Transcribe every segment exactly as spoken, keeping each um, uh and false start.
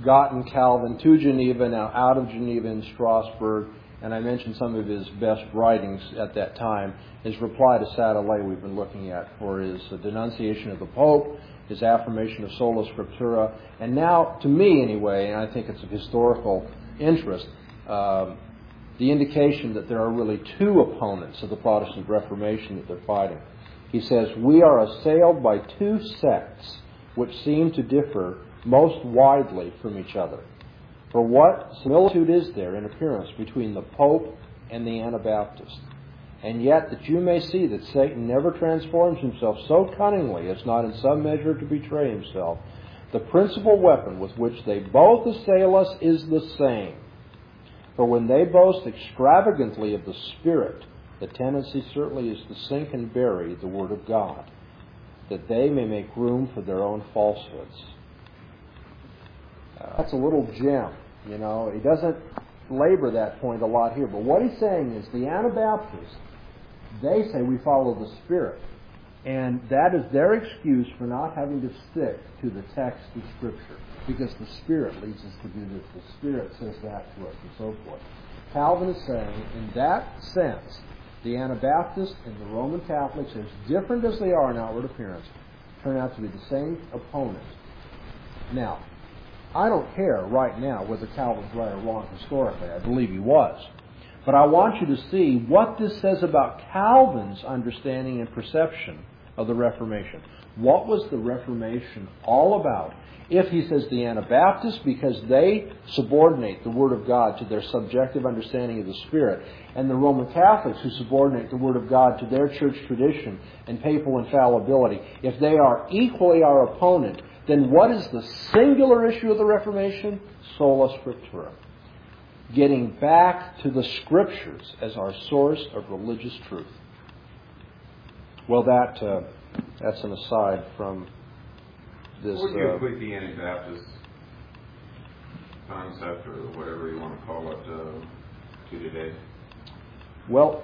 gotten Calvin to Geneva, now out of Geneva in Strasbourg, and I mentioned some of his best writings at that time. His reply to Sadolet we've been looking at for his denunciation of the Pope, his affirmation of sola scriptura, and now, to me anyway, and I think it's of historical interest, um, the indication that there are really two opponents of the Protestant Reformation that they're fighting. He says, "We are assailed by two sects which seem to differ most widely from each other. For what similitude is there in appearance between the Pope and the Anabaptist? And yet that you may see that Satan never transforms himself so cunningly as not in some measure to betray himself, the principal weapon with which they both assail us is the same. For when they boast extravagantly of the Spirit, the tendency certainly is to sink and bury the Word of God, that they may make room for their own falsehoods." Uh, that's a little gem, you know. He doesn't labor that point a lot here, but what he's saying is the Anabaptists, they say we follow the Spirit, and that is their excuse for not having to stick to the text of Scripture, because the Spirit leads us to do this, the Spirit says that to us, and so forth. Calvin is saying, in that sense, the Anabaptists and the Roman Catholics, as different as they are in outward appearance, turn out to be the same opponent. Now, I don't care right now whether Calvin's right or wrong historically. I believe he was. But I want you to see what this says about Calvin's understanding and perception of the Reformation. What was the Reformation all about? If he says the Anabaptists, because they subordinate the Word of God to their subjective understanding of the Spirit, and the Roman Catholics who subordinate the Word of God to their church tradition and papal infallibility, if they are equally our opponent, then what is the singular issue of the Reformation? Sola Scriptura. Getting back to the Scriptures as our source of religious truth. Well, that uh, that's an aside from this. Would you uh, equate the Anabaptist concept, or whatever you want to call it, uh, to today? Well,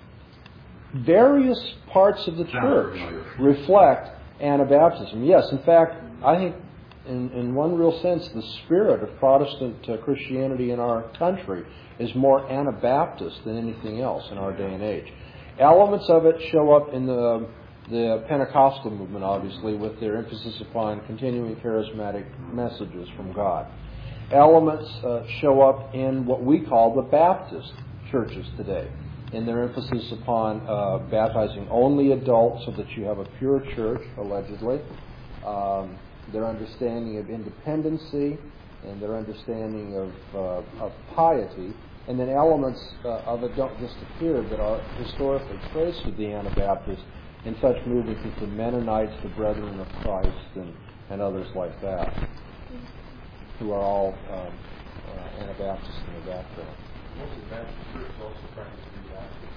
various parts of the church reflect Anabaptism. Yes, in fact, I think in, in one real sense, the spirit of Protestant uh, Christianity in our country is more Anabaptist than anything else in our day and age. Elements of it show up in the the Pentecostal movement, obviously, with their emphasis upon continuing charismatic messages from God. Elements uh, show up in what we call the Baptist churches today, in their emphasis upon uh, baptizing only adults so that you have a pure church, allegedly. Um, their understanding of independency and their understanding of, uh, of piety. And then elements uh, of it don't just appear, but are historically traced with the Anabaptists in such movements as the Mennonites, the Brethren of Christ, and, and others like that, who are all um, uh, Anabaptists in the background. Most of the Baptist Church is also trying to do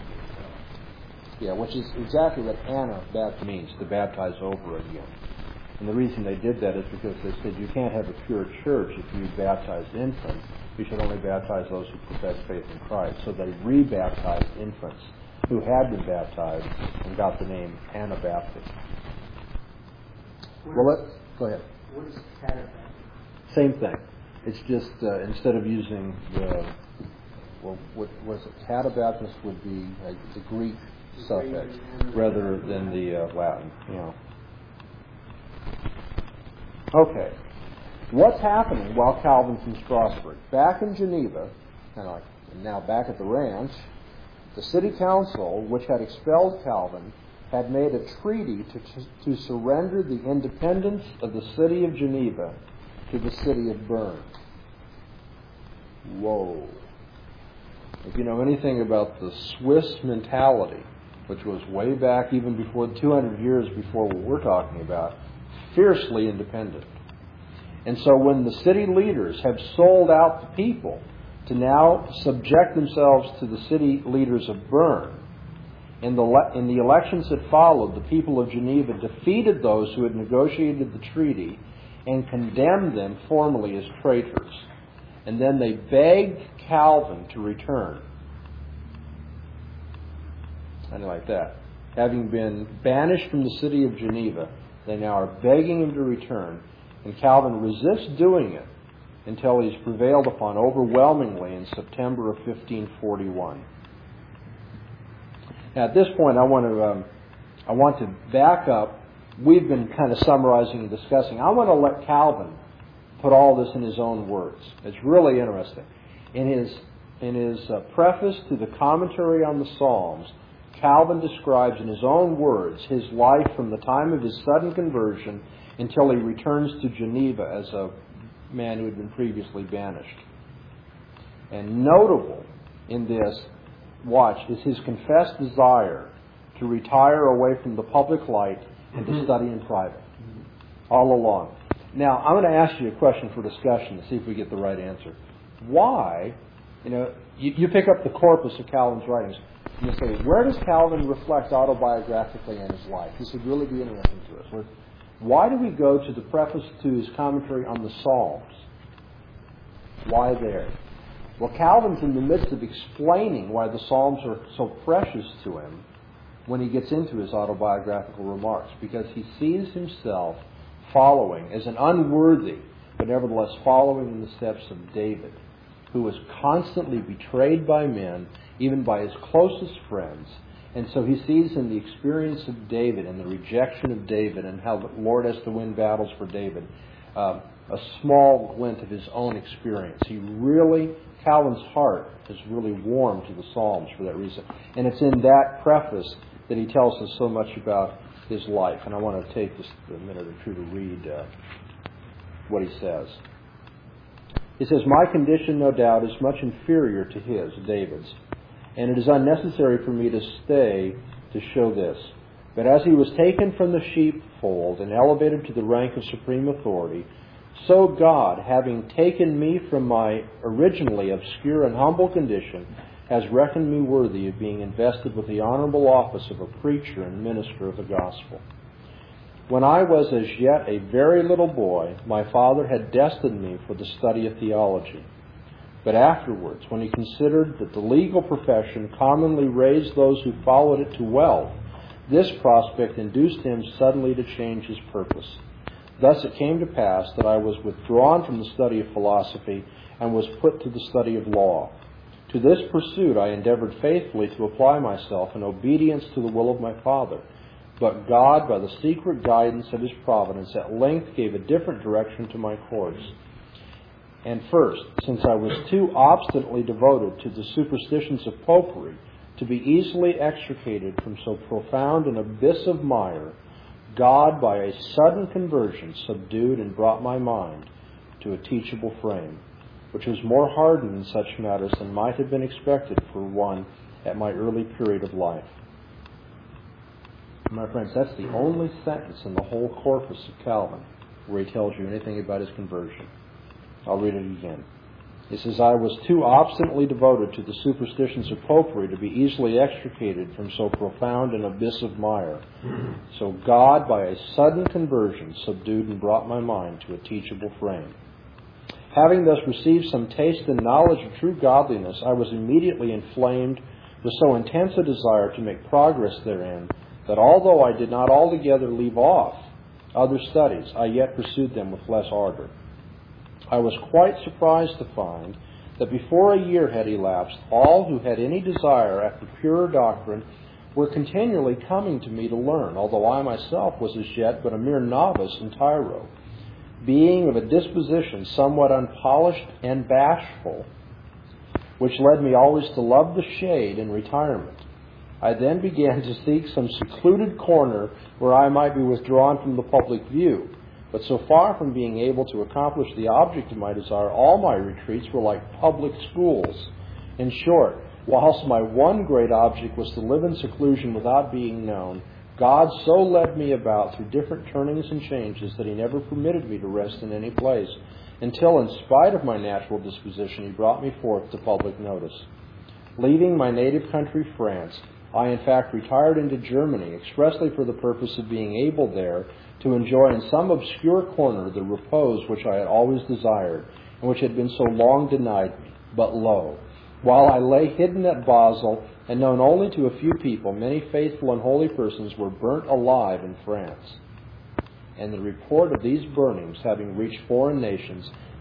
that. Yeah, which is exactly what Anabaptist means, to baptize over again. And the reason they did that is because they said you can't have a pure church if you baptize infants. You should only baptize those who profess faith in Christ. So they rebaptized infants who had been baptized and got the name Anabaptist. What Well, is, let's go ahead. What is Catabaptist? Same thing. It's just uh, instead of using the well, what was it? Catabaptist would be uh, the Greek suffix rather than the uh, Latin. You know. Okay. What's happening while Calvin's in Strasbourg? Back in Geneva, and now back at the ranch, the city council, which had expelled Calvin, had made a treaty to, to surrender the independence of the city of Geneva to the city of Bern. Whoa. If you know anything about the Swiss mentality, which was way back even before two hundred years before what we're talking about, fiercely independent. And so when the city leaders have sold out the people to now subject themselves to the city leaders of Bern, in the, le- in the elections that followed, the people of Geneva defeated those who had negotiated the treaty and condemned them formally as traitors. And then they begged Calvin to return. Something like that. Having been banished from the city of Geneva, they now are begging him to return. And Calvin resists doing it until he's prevailed upon overwhelmingly in September of fifteen forty-one. Now, at this point, I want to um, I want to back up. We've been kind of summarizing and discussing. I want to let Calvin put all this in his own words. It's really interesting. In his in his uh, preface to the commentary on the Psalms, Calvin describes in his own words his life from the time of his sudden conversion until he returns to Geneva as a man who had been previously banished. And notable in this, watch, is his confessed desire to retire away from the public light and to study in private all along. Now, I'm going to ask you a question for discussion to see if we get the right answer. Why, you know, you, you pick up the corpus of Calvin's writings, and you say, where does Calvin reflect autobiographically on his life? This would really be interesting to us. Where, why do we go to the preface to his commentary on the Psalms? Why there? Well, Calvin's in the midst of explaining why the Psalms are so precious to him when he gets into his autobiographical remarks, because he sees himself following as an unworthy, but nevertheless following in the steps of David, who was constantly betrayed by men, even by his closest friends. And so he sees in the experience of David and the rejection of David and how the Lord has to win battles for David, uh, a small glint of his own experience. He really, Calvin's heart is really warmed to the Psalms for that reason. And it's in that preface that he tells us so much about his life. And I want to take just a minute or two to read uh, what he says. He says, "My condition, no doubt, is much inferior to his, David's, and it is unnecessary for me to stay to show this. But as he was taken from the sheepfold and elevated to the rank of supreme authority, so God, having taken me from my originally obscure and humble condition, has reckoned me worthy of being invested with the honorable office of a preacher and minister of the gospel. When I was as yet a very little boy, my father had destined me for the study of theology. But afterwards, when he considered that the legal profession commonly raised those who followed it to wealth, this prospect induced him suddenly to change his purpose. Thus it came to pass that I was withdrawn from the study of philosophy and was put to the study of law. To this pursuit I endeavored faithfully to apply myself in obedience to the will of my father. But God, by the secret guidance of his providence, at length gave a different direction to my course. And first, since I was too obstinately devoted to the superstitions of popery to be easily extricated from so profound an abyss of mire, God, by a sudden conversion, subdued and brought my mind to a teachable frame, which was more hardened in such matters than might have been expected for one at my early period of life." My friends, that's the only sentence in the whole corpus of Calvin where he tells you anything about his conversion. I'll read it again. He says, "I was too obstinately devoted to the superstitions of popery to be easily extricated from so profound an abyss of mire. So God, by a sudden conversion, subdued and brought my mind to a teachable frame. Having thus received some taste and knowledge of true godliness, I was immediately inflamed with so intense a desire to make progress therein, that although I did not altogether leave off other studies, I yet pursued them with less ardor. I was quite surprised to find that before a year had elapsed, all who had any desire after purer doctrine were continually coming to me to learn, although I myself was as yet but a mere novice and tyro, being of a disposition somewhat unpolished and bashful, which led me always to love the shade and retirement. I then began to seek some secluded corner where I might be withdrawn from the public view. But so far from being able to accomplish the object of my desire, all my retreats were like public schools. In short, whilst my one great object was to live in seclusion without being known, God so led me about through different turnings and changes that he never permitted me to rest in any place, until, in spite of my natural disposition, he brought me forth to public notice. Leaving my native country, France, I in fact retired into Germany expressly for the purpose of being able there to enjoy in some obscure corner the repose which I had always desired and which had been so long denied me. But lo, while I lay hidden at Basel and known only to a few people, many faithful and holy persons were burnt alive in France. And the report of these burnings, having reached foreign nations,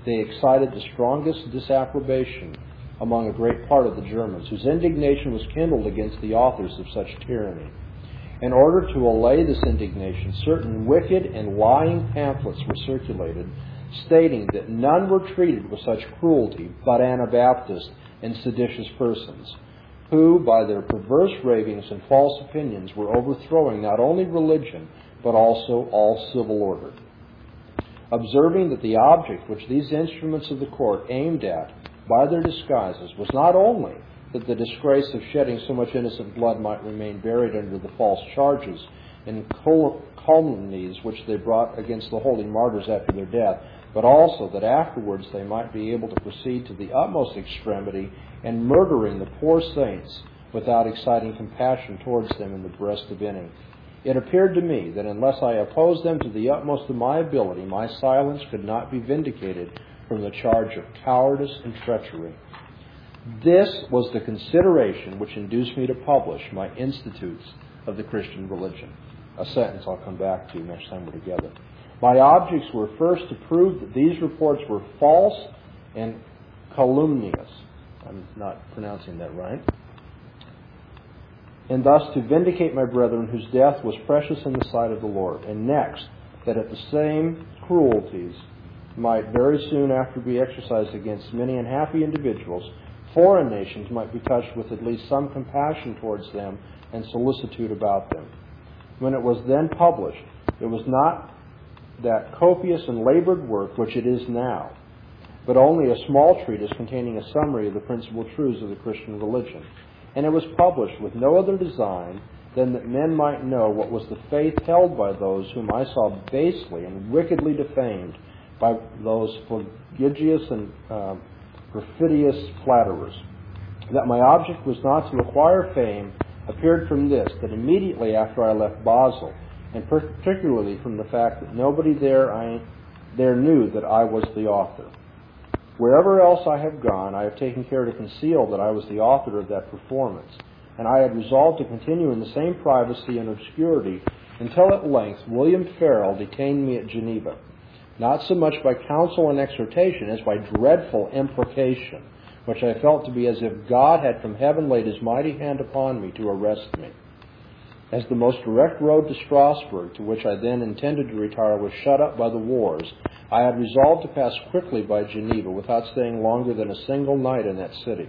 they excited the strongest disapprobation among a great part of the Germans, whose indignation was kindled against the authors of such tyranny. In order to allay this indignation, certain wicked and lying pamphlets were circulated, stating that none were treated with such cruelty but Anabaptists and seditious persons, who, by their perverse ravings and false opinions, were overthrowing not only religion, but also all civil order. Observing that the object which these instruments of the court aimed at by their disguises was not only that the disgrace of shedding so much innocent blood might remain buried under the false charges and calumnies which they brought against the holy martyrs after their death, but also that afterwards they might be able to proceed to the utmost extremity in murdering the poor saints without exciting compassion towards them in the breast of any. It appeared to me that unless I opposed them to the utmost of my ability, my silence could not be vindicated from the charge of cowardice and treachery. This was the consideration which induced me to publish my Institutes of the Christian Religion, a sentence I'll come back to next time we're together. My objects were first to prove that these reports were false and calumnious. I'm not pronouncing that right. And thus to vindicate my brethren whose death was precious in the sight of the Lord. And next, that at the same cruelties might very soon after be exercised against many unhappy individuals, foreign nations might be touched with at least some compassion towards them and solicitude about them. When it was then published, it was not that copious and labored work which it is now, but only a small treatise containing a summary of the principal truths of the Christian religion. And it was published with no other design than that men might know what was the faith held by those whom I saw basely and wickedly defamed by those flagitious and uh, perfidious flatterers. That my object was not to acquire fame appeared from this, that immediately after I left Basel, and particularly from the fact that nobody there I, there knew that I was the author. Wherever else I have gone, I have taken care to conceal that I was the author of that performance, and I had resolved to continue in the same privacy and obscurity until at length William Farel detained me at Geneva, not so much by counsel and exhortation as by dreadful imprecation, which I felt to be as if God had from heaven laid his mighty hand upon me to arrest me. As the most direct road to Strasbourg, to which I then intended to retire, was shut up by the wars, I had resolved to pass quickly by Geneva without staying longer than a single night in that city.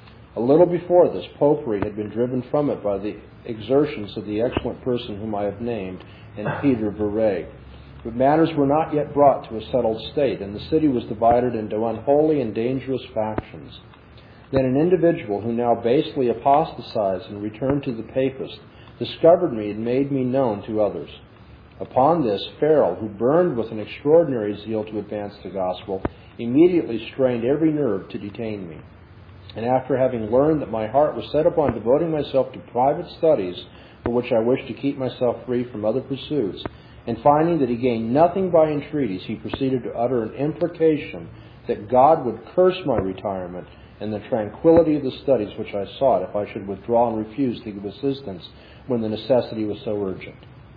A little before this, Popery had been driven from it by the exertions of the excellent person whom I have named, and Peter Verre. But matters were not yet brought to a settled state, and the city was divided into unholy and dangerous factions. Then an individual who now basely apostatized and returned to the Papist discovered me and made me known to others. Upon this, Farel, who burned with an extraordinary zeal to advance the gospel, immediately strained every nerve to detain me. And after having learned that my heart was set upon devoting myself to private studies, for which I wished to keep myself free from other pursuits, and finding that he gained nothing by entreaties, he proceeded to utter an imprecation that God would curse my retirement and the tranquility of the studies which I sought if I should withdraw and refuse to give assistance when the necessity was so urgent.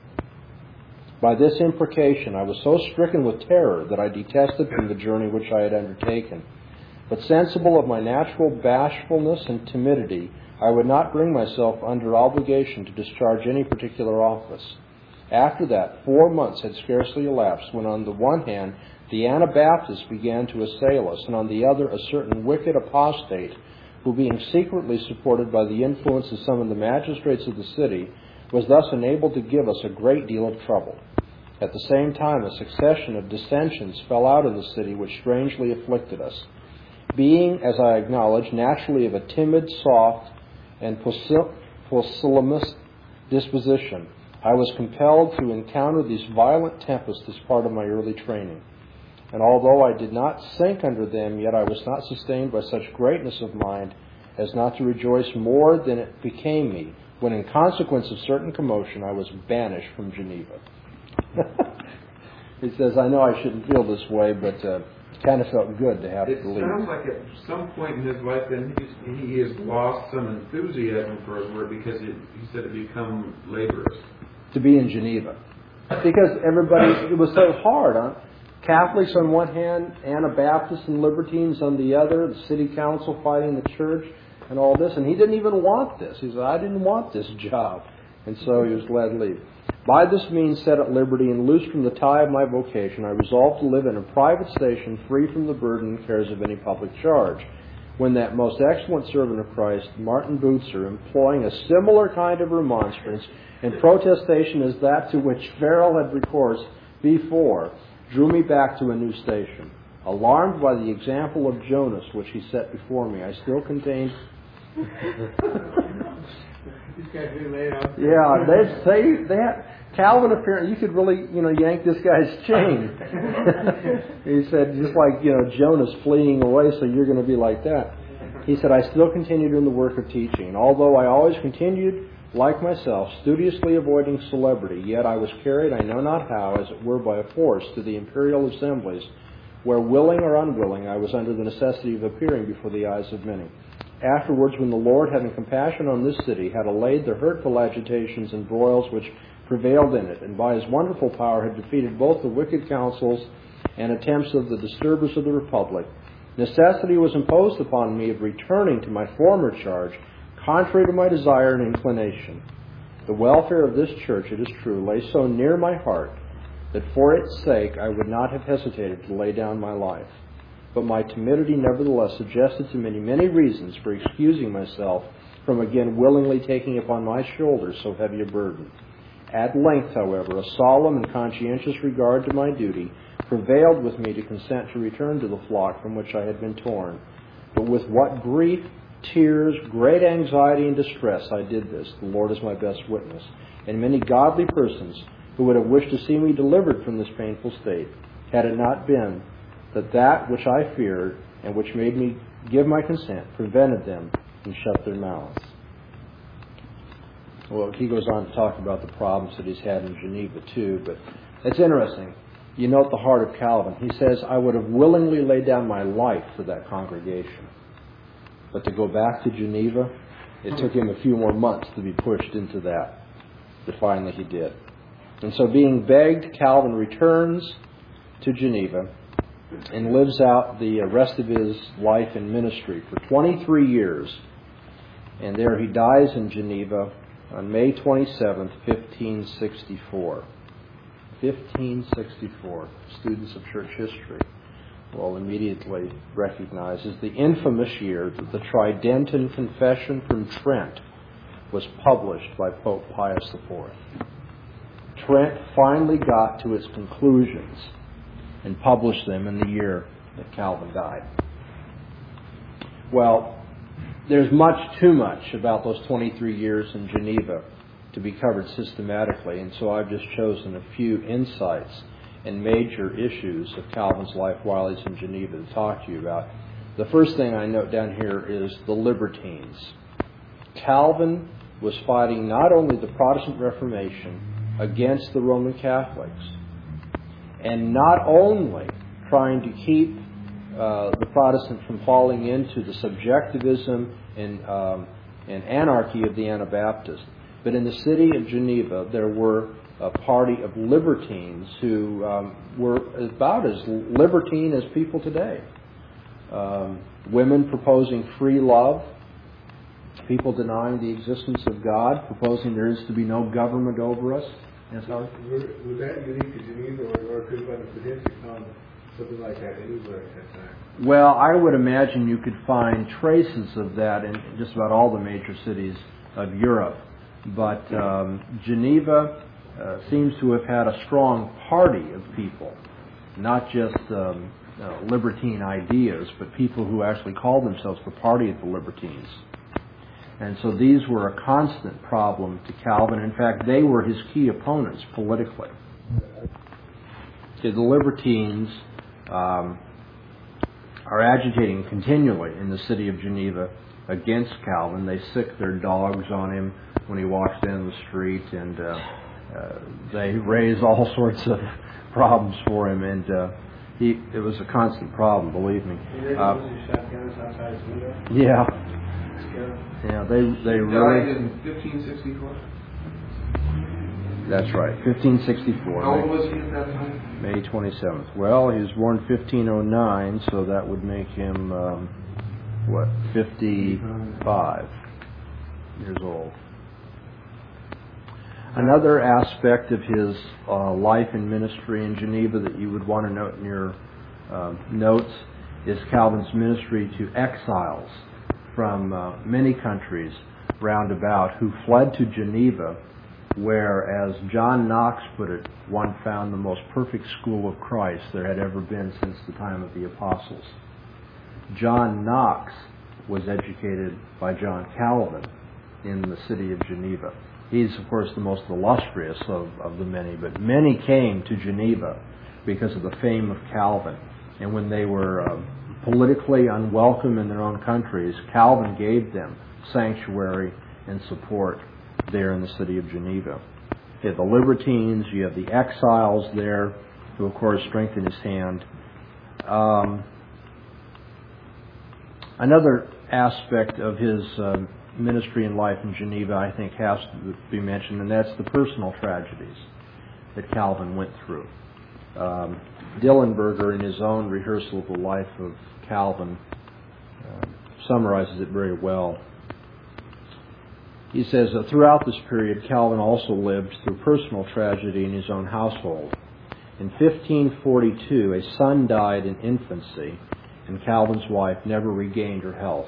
By this imprecation I was so stricken with terror that I detested from the journey which I had undertaken. But sensible of my natural bashfulness and timidity, I would not bring myself under obligation to discharge any particular office. After that, four months had scarcely elapsed when on the one hand the Anabaptists began to assail us, and on the other a certain wicked apostate, who being secretly supported by the influence of some of the magistrates of the city, was thus enabled to give us a great deal of trouble. At the same time, a succession of dissensions fell out in the city which strangely afflicted us. Being, as I acknowledge, naturally of a timid, soft, and pusillanimous disposition, I was compelled to encounter these violent tempests as part of my early training. And although I did not sink under them, yet I was not sustained by such greatness of mind as not to rejoice more than it became me, when in consequence of certain commotion I was banished from Geneva. He says, I know I shouldn't feel this way, but uh, it kind of felt good to have it to leave. It sounds like at some point in his life then he's, he has lost some enthusiasm for his work because it, he said it become laborious. To be in Geneva. Because everybody, it was so hard. Huh? Catholics on one hand, Anabaptists and libertines on the other, the city council fighting the church, and all this. And he didn't even want this. He said, I didn't want this job. And so he was let leave. By this means set at liberty and loosed from the tie of my vocation, I resolved to live in a private station free from the burden and cares of any public charge. When that most excellent servant of Christ, Martin Bootser, employing a similar kind of remonstrance and protestation as that to which Farrell had recourse before, drew me back to a new station. Alarmed by the example of Jonas which he set before me, I still contained... Yeah, they say that Calvin apparently you could really you know yank this guy's chain. He said just like you know Jonas fleeing away, so you're going to be like that. He said I still continued in the work of teaching, and although I always continued like myself studiously avoiding celebrity, yet I was carried I know not how, as it were by a force, to the imperial assemblies, where willing or unwilling I was under the necessity of appearing before the eyes of many. Afterwards, when the Lord, having compassion on this city, had allayed the hurtful agitations and broils which prevailed in it, and by his wonderful power had defeated both the wicked counsels and attempts of the disturbers of the republic, necessity was imposed upon me of returning to my former charge, contrary to my desire and inclination. The welfare of this church, it is true, lay so near my heart that for its sake I would not have hesitated to lay down my life. But my timidity nevertheless suggested to me many reasons for excusing myself from again willingly taking upon my shoulders so heavy a burden. At length, however, a solemn and conscientious regard to my duty prevailed with me to consent to return to the flock from which I had been torn. But with what grief, tears, great anxiety, and distress I did this, the Lord is my best witness, and many godly persons who would have wished to see me delivered from this painful state, had it not been that that which I feared and which made me give my consent prevented them and shut their mouths. Well, he goes on to talk about the problems that he's had in Geneva too, but it's interesting. You note the heart of Calvin. He says, I would have willingly laid down my life for that congregation. But to go back to Geneva, it took him a few more months to be pushed into that. But finally he did. And so being begged, Calvin returns to Geneva and lives out the rest of his life in ministry for twenty-three years. And there he dies in Geneva on May twenty-seventh, fifteen sixty-four. fifteen sixty-four. Students of church history will immediately recognize as the infamous year that the Tridentan Confession from Trent was published by Pope Pius the Fourth. Trent finally got to its conclusions and published them in the year that Calvin died. Well, there's much too much about those twenty-three years in Geneva to be covered systematically, and so I've just chosen a few insights and major issues of Calvin's life while he's in Geneva to talk to you about. The first thing I note down here is the libertines. Calvin was fighting not only the Protestant Reformation against the Roman Catholics, and not only trying to keep uh, the Protestant from falling into the subjectivism and, um, and anarchy of the Anabaptists, but in the city of Geneva there were a party of libertines who um, were about as libertine as people today. Um, women proposing free love, people denying the existence of God, proposing there is to be no government over us. Yes, Howard? Was that unique to Geneva, or, or could have been potentially found something like that anywhere at that time? Well, I would imagine you could find traces of that in just about all the major cities of Europe. But um, Geneva uh, seems to have had a strong party of people, not just um, uh, libertine ideas, but people who actually called themselves the Party of the Libertines. And so these were a constant problem to Calvin. In fact, they were his key opponents politically. The libertines um, are agitating continually in the city of Geneva against Calvin. They sick their dogs on him when he walks down the street, and uh, uh, they raise all sorts of problems for him. And uh, he, it was a constant problem, believe me. Uh, yeah. Yeah, they they He really died in fifteen sixty-four. That's right, fifteen sixty-four. How old was he at that time? May twenty-seventh. Well, he was born fifteen oh nine, so that would make him, um, what, fifty-five years old. Another aspect of his uh, life and ministry in Geneva that you would want to note in your uh, notes is Calvin's ministry to exiles from uh, many countries round about who fled to Geneva, where, as John Knox put it, one found the most perfect school of Christ there had ever been since the time of the apostles. John Knox was educated by John Calvin in the city of Geneva. He's, of course, the most illustrious of, of the many, but many came to Geneva because of the fame of Calvin. And when they were uh, politically unwelcome in their own countries, Calvin gave them sanctuary and support there in the city of Geneva. You have the libertines, you have the exiles there, who, of course, strengthened his hand. Um, another aspect of his uh, ministry and life in Geneva, I think, has to be mentioned, and that's the personal tragedies that Calvin went through. Um, Dillenberger, in his own rehearsal of the life of Calvin, uh, summarizes it very well. He says that throughout this period, Calvin also lived through personal tragedy in his own household. In fifteen forty-two, a son died in infancy, and Calvin's wife never regained her health.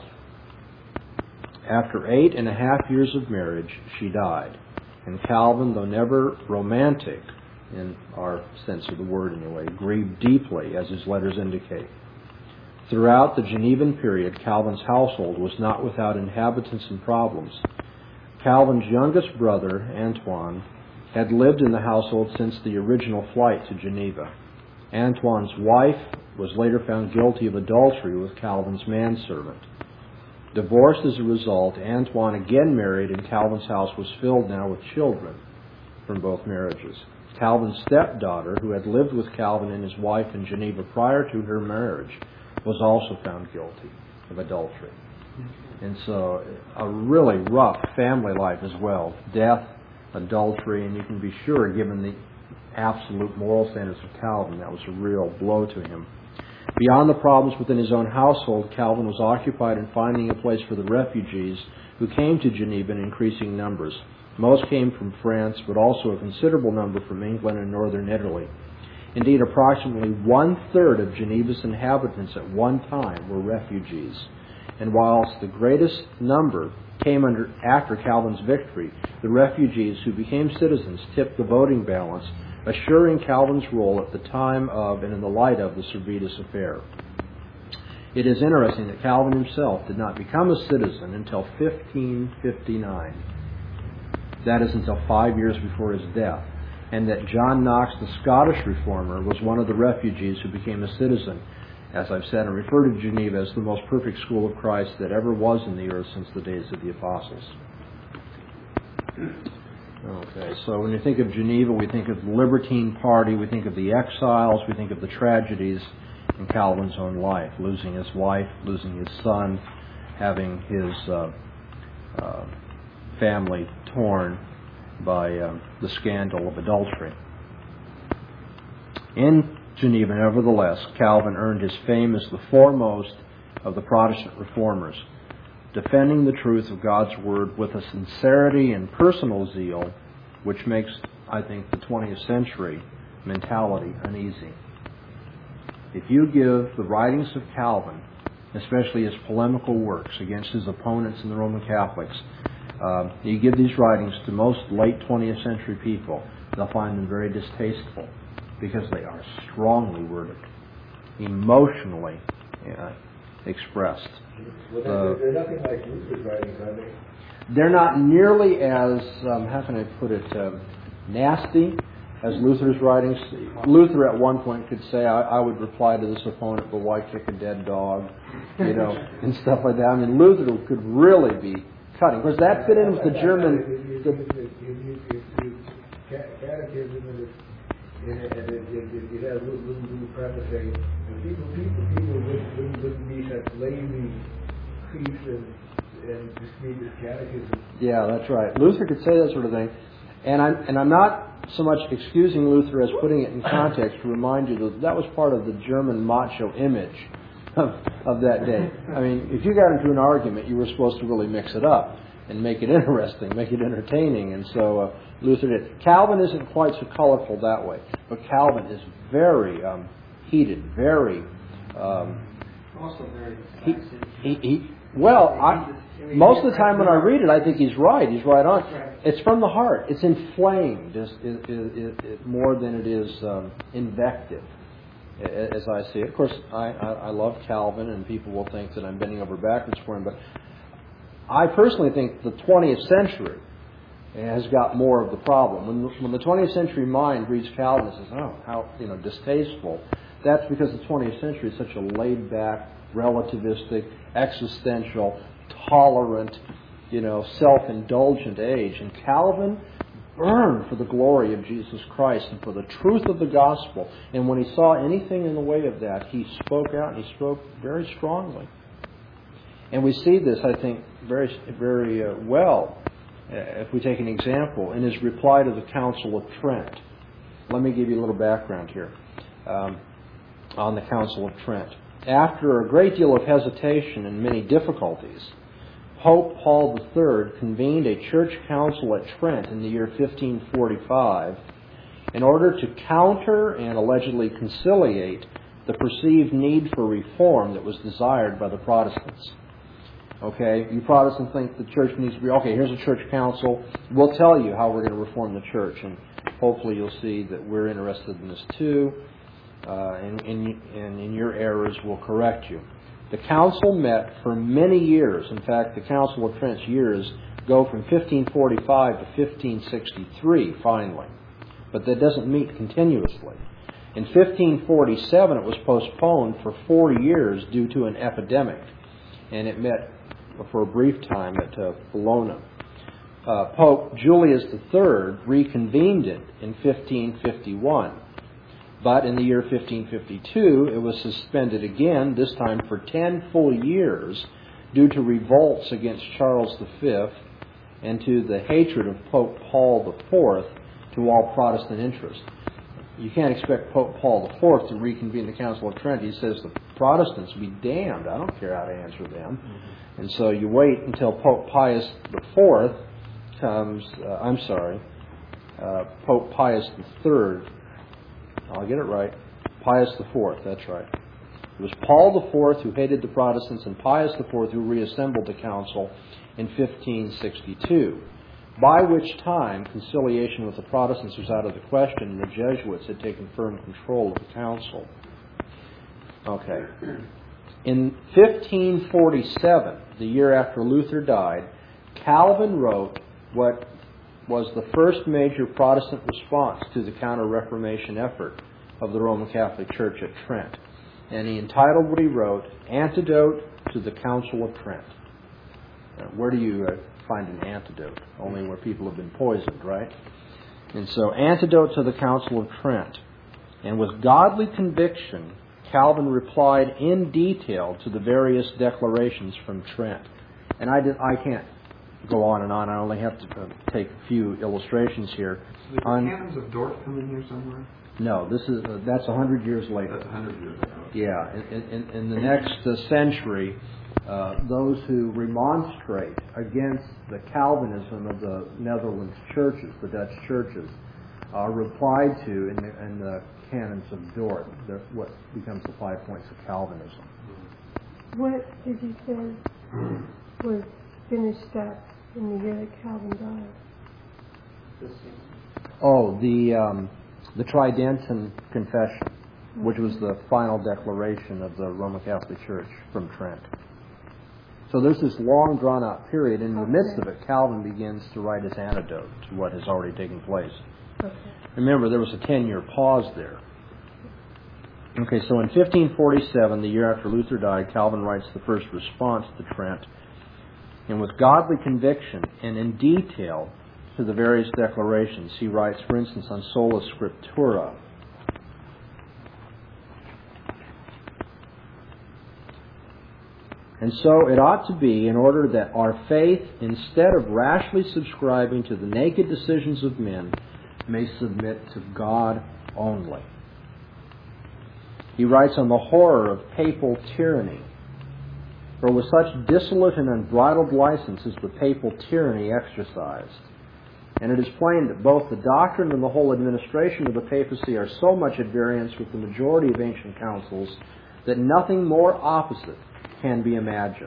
After eight and a half years of marriage, she died, and Calvin, though never romantic, in our sense of the word anyway, grieved deeply, as his letters indicate. Throughout the Genevan period, Calvin's household was not without inhabitants and problems. Calvin's youngest brother, Antoine, had lived in the household since the original flight to Geneva. Antoine's wife was later found guilty of adultery with Calvin's manservant. Divorced as a result, Antoine again married, and Calvin's house was filled now with children from both marriages. Calvin's stepdaughter, who had lived with Calvin and his wife in Geneva prior to her marriage, was also found guilty of adultery. And so a really rough family life as well. Death, adultery, and you can be sure, given the absolute moral standards of Calvin, that was a real blow to him. Beyond the problems within his own household, Calvin was occupied in finding a place for the refugees who came to Geneva in increasing numbers. Most came from France, but also a considerable number from England and northern Italy. Indeed, approximately one-third of Geneva's inhabitants at one time were refugees. And whilst the greatest number came under after Calvin's victory, the refugees who became citizens tipped the voting balance, assuring Calvin's role at the time of and in the light of the Servetus affair. It is interesting that Calvin himself did not become a citizen until fifteen fifty-nine. That is until five years before his death. And that John Knox, the Scottish reformer, was one of the refugees who became a citizen, as I've said, and refer to Geneva as the most perfect school of Christ that ever was in the earth since the days of the apostles. Okay, so when you think of Geneva, we think of the Libertine Party, we think of the exiles, we think of the tragedies in Calvin's own life, losing his wife, losing his son, having his uh, uh, family torn by uh, the scandal of adultery. In Geneva, nevertheless, Calvin earned his fame as the foremost of the Protestant reformers, defending the truth of God's Word with a sincerity and personal zeal which makes, I think, the twentieth century mentality uneasy. If you give the writings of Calvin, especially his polemical works against his opponents in the Roman Catholics, uh, you give these writings to most late twentieth century people, they'll find them very distasteful because they are strongly worded, emotionally uh, expressed. Well, Uh, they're nothing like Luther's writings, are they? They're not nearly as, um, how can I put it, um, nasty as Luther's writings. Luther at one point could say, I, I would reply to this opponent, but why kick a dead dog, you know, and stuff like that. I mean, Luther could really be cutting. Of course, that fit in with the German... The, Catechism and it, and it, and it, it, it has a little, little, little preface saying, people, people, people wouldn't, wouldn't, wouldn't be such lazy priests and, and just read this catechism. Yeah, that's right. Luther could say that sort of thing. And I'm, and I'm not so much excusing Luther as putting it in context to remind you that that was part of the German macho image of, of that day. I mean, if you got into an argument, you were supposed to really mix it up and make it interesting, make it entertaining. And so uh, Luther did. Calvin isn't quite so colorful that way, but Calvin is very um, heated, very... Um, Also very he, decisive. he, he, well, I, most of the time when I read it, I think he's right. He's right on. It's from the heart. It's inflamed is, is, is, is more than it is um, invective, as I see it. Of course, I, I, I love Calvin, and people will think that I'm bending over backwards for him, but I personally think the twentieth century has got more of the problem. When, when the twentieth century mind reads Calvin and says, oh, how you know distasteful, that's because the twentieth century is such a laid-back, relativistic, existential, tolerant, you know, self-indulgent age. And Calvin burned for the glory of Jesus Christ and for the truth of the gospel. And when he saw anything in the way of that, he spoke out, and he spoke very strongly. And we see this, I think, very, very uh, well. Uh, if we take an example, in his reply to the Council of Trent. Let me give you a little background here um, on the Council of Trent. After a great deal of hesitation and many difficulties, Pope Paul the Third convened a church council at Trent in the year fifteen forty-five in order to counter and allegedly conciliate the perceived need for reform that was desired by the Protestants. Okay, you Protestants think the church needs to be, okay, here's a church council. We'll tell you how we're going to reform the church, and hopefully you'll see that we're interested in this too. Uh, and, and, and in your errors we'll correct you. The council met for many years. In fact, the Council of Trent's years go from fifteen forty-five to fifteen sixty-three, finally. But that doesn't meet continuously. In fifteen forty-seven, it was postponed for four years due to an epidemic, and it met for a brief time at uh, Bologna. Uh, Pope Julius the Third reconvened it in fifteen fifty-one. But in the year fifteen fifty-two, it was suspended again, this time for ten full years, due to revolts against Charles the Fifth and to the hatred of Pope Paul the Fourth to all Protestant interests. You can't expect Pope Paul the Fourth to reconvene the Council of Trent. He says the Protestants be damned. I don't care how to answer them. Mm-hmm. And so you wait until Pope Pius the Fourth comes, uh, I'm sorry, uh, Pope Pius the Third. I'll get it right. Pius the Fourth, that's right. It was Paul the Fourth who hated the Protestants and Pius the Fourth who reassembled the council in fifteen sixty-two, by which time conciliation with the Protestants was out of the question and the Jesuits had taken firm control of the council. Okay. In fifteen forty-seven, the year after Luther died, Calvin wrote what was the first major Protestant response to the Counter-Reformation effort of the Roman Catholic Church at Trent. And he entitled what he wrote, Antidote to the Council of Trent. Now, where do you uh, find an antidote? Only where people have been poisoned, right? And so, Antidote to the Council of Trent. And with godly conviction, Calvin replied in detail to the various declarations from Trent. And I, did, I can't go on and on. I only have to uh, take a few illustrations here. Did the on, Canons of Dort come in here somewhere? No, this is uh, that's a hundred years later. That's a hundred years ago. Yeah, in, in, in the next uh, century, uh, those who remonstrate against the Calvinism of the Netherlands churches, the Dutch churches, are replied to in the, in the Canons of Dort, the, what becomes the five points of Calvinism. What did you say was finished up in the year that Calvin died? Oh, the um, the Tridentan Confession, which was the final declaration of the Roman Catholic Church from Trent. So there's this long, drawn-out period. In the midst of it, Calvin begins to write his antidote to what has already taken place. Okay. Remember, there was a ten-year pause there. Okay, so in fifteen forty-seven, the year after Luther died, Calvin writes the first response to Trent. And with godly conviction and in detail to the various declarations, he writes, for instance, on Sola Scriptura. And so it ought to be in order that our faith, instead of rashly subscribing to the naked decisions of men, may submit to God only. He writes on the horror of papal tyranny. For with such dissolute and unbridled license is the papal tyranny exercised. And it is plain that both the doctrine and the whole administration of the papacy are so much at variance with the majority of ancient councils that nothing more opposite can be imagined.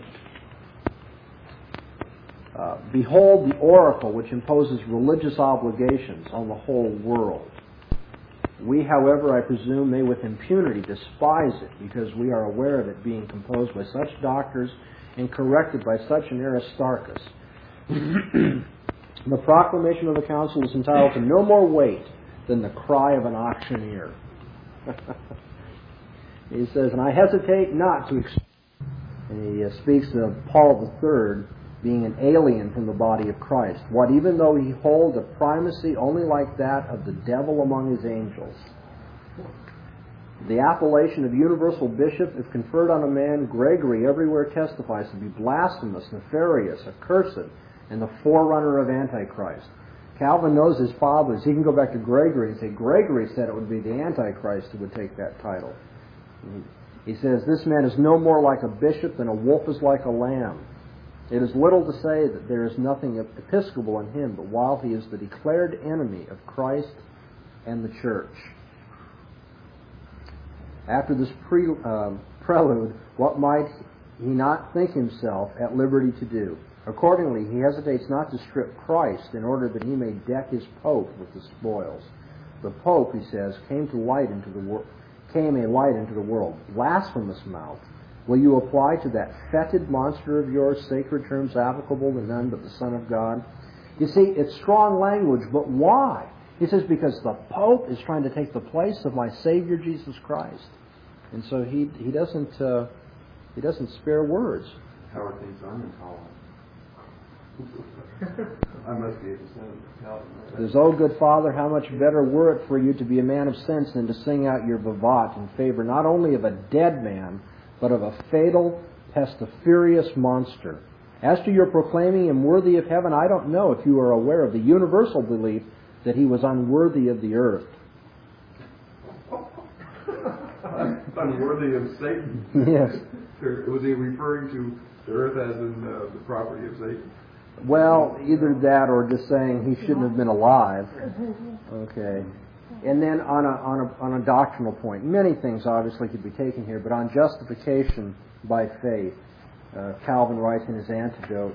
Uh, behold the oracle which imposes religious obligations on the whole world. We, however, I presume, may with impunity despise it, because we are aware of it being composed by such doctors and corrected by such an Aristarchus. The proclamation of the council is entitled to no more weight than the cry of an auctioneer. He says, and I hesitate not to... Ex- and he uh, speaks of Paul the Third being an alien from the body of Christ. What, even though he hold a primacy only like that of the devil among his angels? The appellation of universal bishop, if conferred on a man, Gregory everywhere testifies to be blasphemous, nefarious, accursed, and the forerunner of Antichrist. Calvin knows his fathers. He can go back to Gregory and say, Gregory said it would be the Antichrist who would take that title. He says, this man is no more like a bishop than a wolf is like a lamb. It is little to say that there is nothing episcopal in him, but while he is the declared enemy of Christ and the church. After this pre, uh, prelude, what might he not think himself at liberty to do? Accordingly, he hesitates not to strip Christ in order that he may deck his Pope with the spoils. The Pope, he says, came to light into the wor- came a light into the world. Blasphemous mouth! Will you apply to that fetid monster of yours sacred terms applicable to none but the Son of God? You see, it's strong language, but why? He says, because the Pope is trying to take the place of my Savior Jesus Christ. And so he he doesn't uh, he doesn't spare words. Howard thinks I'm intolerant. I must be a descendant of Calvin. He says, oh, good Father, how much better were it for you to be a man of sense than to sing out your vivat in favor not only of a dead man, but of a fatal, pestiferious monster. As to your proclaiming him worthy of heaven, I don't know if you are aware of the universal belief that he was unworthy of the earth. Unworthy of Satan? Yes. Was he referring to the earth as in uh, the property of Satan? Well, either that or just saying he shouldn't have been alive. Okay. And then on a, on a, on a doctrinal point, many things obviously could be taken here, but on justification by faith, uh, Calvin writes in his antidote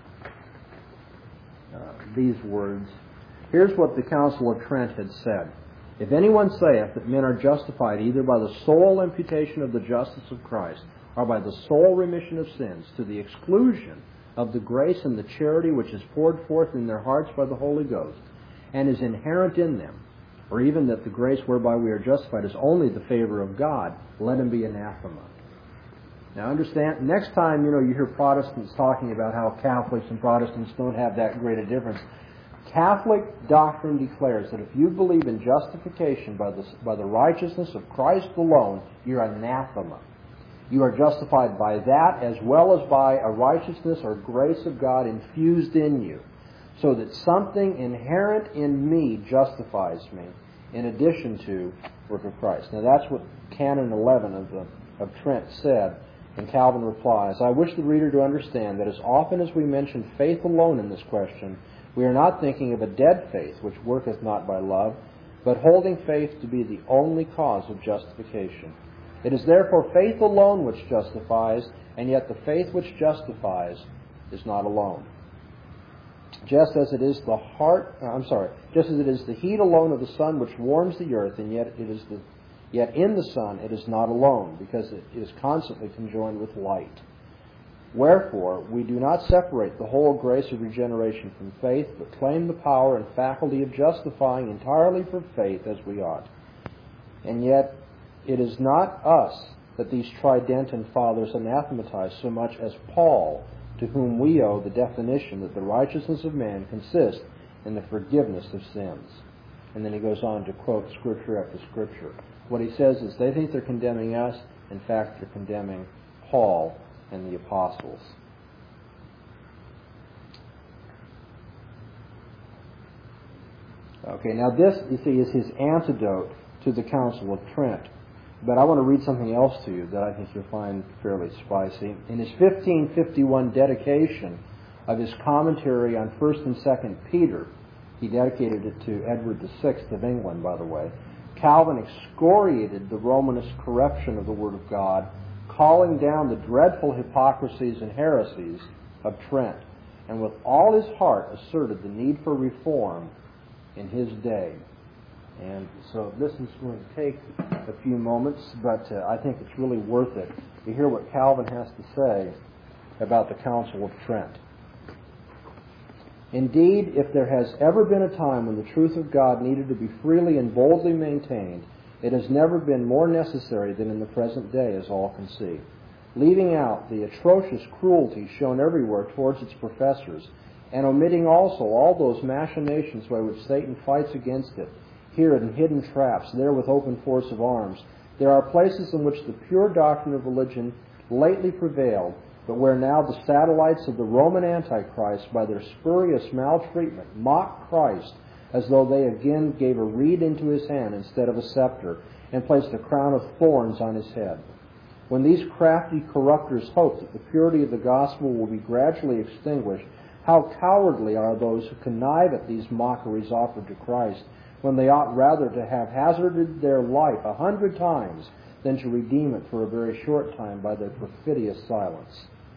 uh, these words. Here's what the Council of Trent had said. If anyone saith that men are justified either by the sole imputation of the justice of Christ or by the sole remission of sins to the exclusion of the grace and the charity which is poured forth in their hearts by the Holy Ghost and is inherent in them, or even that the grace whereby we are justified is only the favor of God, let him be anathema. Now understand, next time, you know, you hear Protestants talking about how Catholics and Protestants don't have that great a difference, Catholic doctrine declares that if you believe in justification by the, by the righteousness of Christ alone, you're anathema. You are justified by that as well as by a righteousness or grace of God infused in you, so that something inherent in me justifies me in addition to work of Christ. Now that's what Canon eleven of, the, of Trent said, and Calvin replies, I wish the reader to understand that as often as we mention faith alone in this question, we are not thinking of a dead faith which worketh not by love, but holding faith to be the only cause of justification. It is therefore faith alone which justifies, and yet the faith which justifies is not alone. Just as it is the heart, uh, I'm sorry, just as it is the heat alone of the sun which warms the earth, and yet it is the, yet in the sun it is not alone, because it is constantly conjoined with light. Wherefore, we do not separate the whole grace of regeneration from faith, but claim the power and faculty of justifying entirely for faith as we ought. And yet, it is not us that these tridentan fathers anathematize so much as Paul, to whom we owe the definition that the righteousness of man consists in the forgiveness of sins. And then he goes on to quote Scripture after Scripture. What he says is they think they're condemning us. In fact, they're condemning Paul and the apostles. Okay, now this, you see, is his antidote to the Council of Trent. But I want to read something else to you that I think you'll find fairly spicy. In his fifteen fifty-one dedication of his commentary on First and Second Peter, he dedicated it to Edward the Sixth of England, by the way, Calvin excoriated the Romanist corruption of the Word of God, calling down the dreadful hypocrisies and heresies of Trent, and with all his heart asserted the need for reform in his day. And so this is going to take a few moments, but uh, I think it's really worth it to hear what Calvin has to say about the Council of Trent. Indeed, if there has ever been a time when the truth of God needed to be freely and boldly maintained, it has never been more necessary than in the present day, as all can see. Leaving out the atrocious cruelty shown everywhere towards its professors, and omitting also all those machinations by which Satan fights against it, here in hidden traps, there with open force of arms, there are places in which the pure doctrine of religion lately prevailed, but where now the satellites of the Roman Antichrist, by their spurious maltreatment, mock Christ as though they again gave a reed into his hand instead of a scepter, and placed a crown of thorns on his head. When these crafty corrupters hope that the purity of the gospel will be gradually extinguished, how cowardly are those who connive at these mockeries offered to Christ, when they ought rather to have hazarded their life a hundred times than to redeem it for a very short time by their perfidious silence.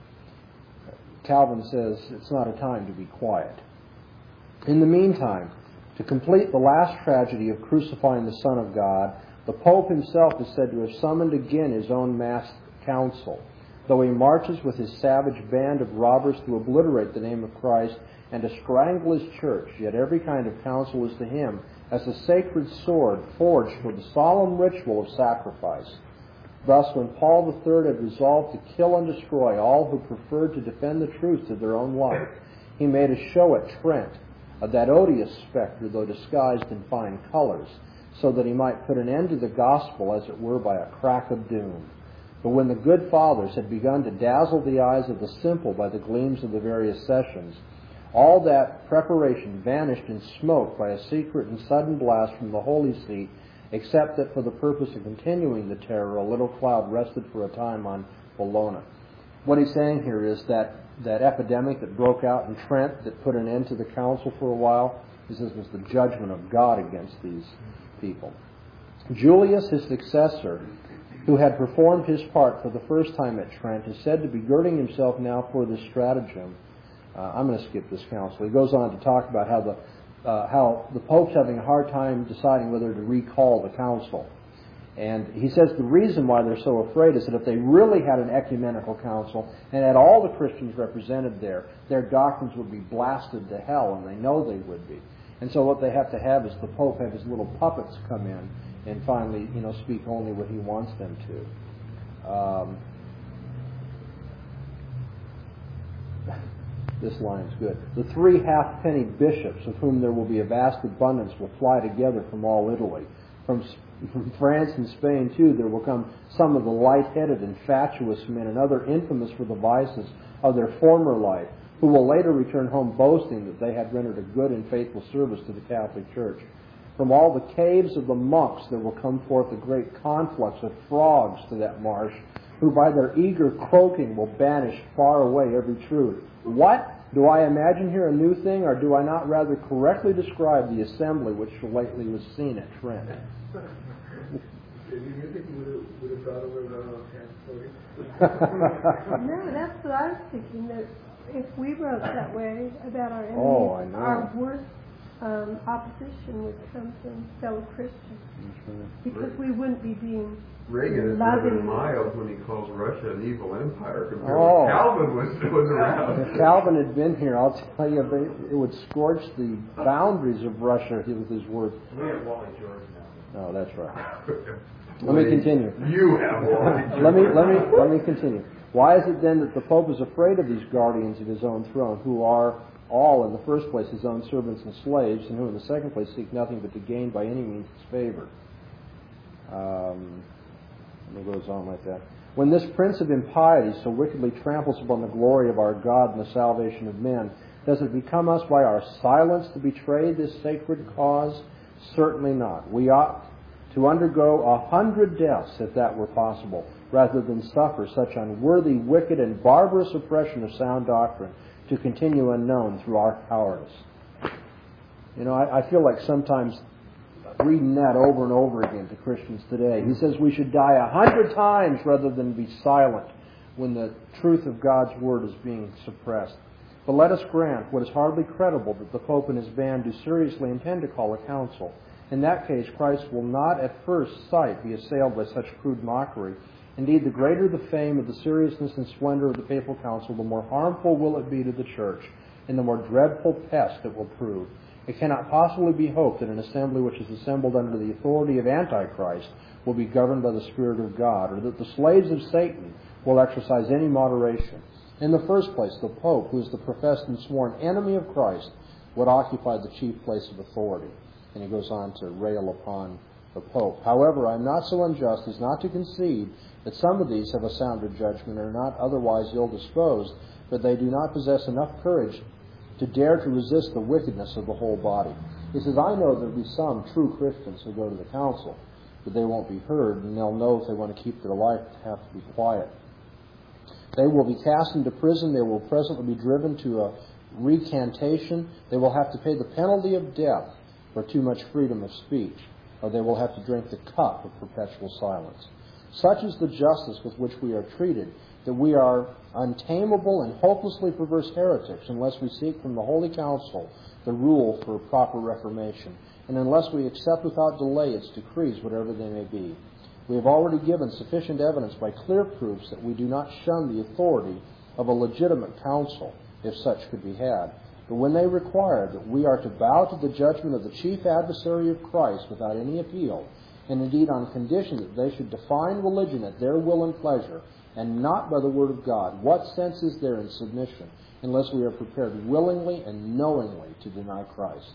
Calvin says it's not a time to be quiet. In the meantime, to complete the last tragedy of crucifying the Son of God, the Pope himself is said to have summoned again his own masked council, though he marches with his savage band of robbers to obliterate the name of Christ and to strangle his church, yet every kind of counsel is to him as a sacred sword forged for the solemn ritual of sacrifice. Thus, when Paul the Third had resolved to kill and destroy all who preferred to defend the truth to their own life, he made a show at Trent of that odious spectre, though disguised in fine colors, so that he might put an end to the gospel, as it were, by a crack of doom. But when the good fathers had begun to dazzle the eyes of the simple by the gleams of the various sessions, all that preparation vanished in smoke by a secret and sudden blast from the holy seat, except that for the purpose of continuing the terror, a little cloud rested for a time on Bologna. What he's saying here is that that epidemic that broke out in Trent that put an end to the council for a while, he says was the judgment of God against these people. Julius, his successor, who had performed his part for the first time at Trent, is said to be girding himself now for this stratagem. Uh, I'm going to skip this council. He goes on to talk about how the uh, how the Pope's having a hard time deciding whether to recall the council. And he says the reason why they're so afraid is that if they really had an ecumenical council and had all the Christians represented there, their doctrines would be blasted to hell, and they know they would be. And so what they have to have is the Pope have his little puppets come in and finally, you know, speak only what he wants them to. Um, this line's good. The three halfpenny bishops, of whom there will be a vast abundance, will fly together from all Italy. From, from France and Spain, too, there will come some of the light-headed and fatuous men and other infamous for the vices of their former life, who will later return home boasting that they had rendered a good and faithful service to the Catholic Church. From all the caves of the monks there will come forth a great conflux of frogs to that marsh, who by their eager croaking will banish far away every truth. What? Do I imagine here a new thing, or do I not rather correctly describe the assembly which lately was seen at Trent? Do you think you would have thought of it on No, that's what I was thinking, that if we wrote that way about our enemies, Oh, I know. our worst um, opposition would come from fellow Christians. Because we wouldn't be being Reagan is loving. living mild when he calls Russia an evil empire compared Oh. to Calvin was, was around. If Calvin had been here, I'll tell you, it would scorch the boundaries of Russia with his words. We have Wally George now. Oh, that's right. Let me continue. You have one. let me let me let me continue. Why is it then that the Pope is afraid of these guardians of his own throne, who are all, in the first place, his own servants and slaves, and who, in the second place, seek nothing but to gain by any means his favor? Um, and it goes on like that. When this prince of impiety so wickedly tramples upon the glory of our God and the salvation of men, does it become us by our silence to betray this sacred cause? Certainly not. We ought to undergo a hundred deaths, if that were possible, rather than suffer such unworthy, wicked, and barbarous oppression of sound doctrine to continue unknown through our cowardice. You know, I, I feel like sometimes reading that over and over again to Christians today. He says we should die a hundred times rather than be silent when the truth of God's Word is being suppressed. But let us grant what is hardly credible, that the Pope and his band do seriously intend to call a council. In that case, Christ will not at first sight be assailed by such crude mockery. Indeed, the greater the fame of the seriousness and splendor of the papal council, the more harmful will it be to the Church, and the more dreadful pest it will prove. It cannot possibly be hoped that an assembly which is assembled under the authority of Antichrist will be governed by the Spirit of God, or that the slaves of Satan will exercise any moderation. In the first place, the Pope, who is the professed and sworn enemy of Christ, would occupy the chief place of authority. And he goes on to rail upon the Pope. However, I am not so unjust as not to concede that some of these have a sounder judgment and are not otherwise ill-disposed, but they do not possess enough courage to dare to resist the wickedness of the whole body. He says, I know there will be some true Christians who go to the council, but they won't be heard, and they'll know if they want to keep their life, they have to be quiet. They will be cast into prison. They will presently be driven to a recantation. They will have to pay the penalty of death for too much freedom of speech, or they will have to drink the cup of perpetual silence. Such is the justice with which we are treated, that we are untamable and hopelessly perverse heretics unless we seek from the Holy Council the rule for proper reformation, and unless we accept without delay its decrees, whatever they may be. We have already given sufficient evidence by clear proofs that we do not shun the authority of a legitimate council, if such could be had. But when they require that we are to bow to the judgment of the chief adversary of Christ without any appeal, and indeed on condition that they should define religion at their will and pleasure, and not by the word of God, what sense is there in submission, unless we are prepared willingly and knowingly to deny Christ?